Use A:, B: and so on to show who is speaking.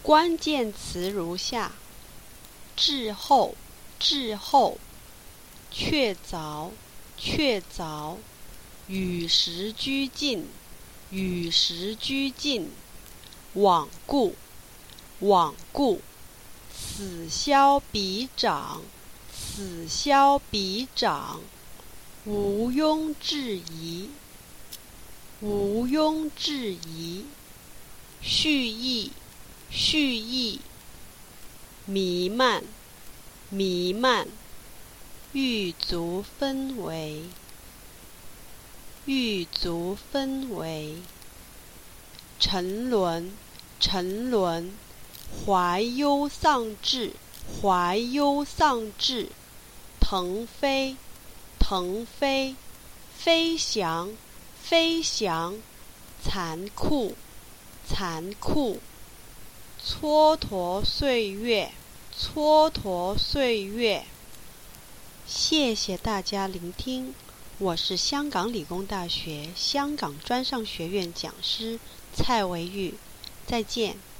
A: 关键词如下：滞后，滞后；确凿，确凿；与时俱进，与时俱进；罔顾，罔顾；此消彼长，此消彼长；毋庸置疑，毋庸置疑；蓄意，蓄意；弥漫，弥漫；欲足氛围，欲足氛围；沉沦，沉沦；怀忧丧志，怀忧丧志；腾飞，腾飞；飞翔，飞翔；残酷，残酷；蹉跎岁月，蹉跎岁月。谢谢大家聆听，我是香港理工大学香港专上学院讲师蔡维玉，再见。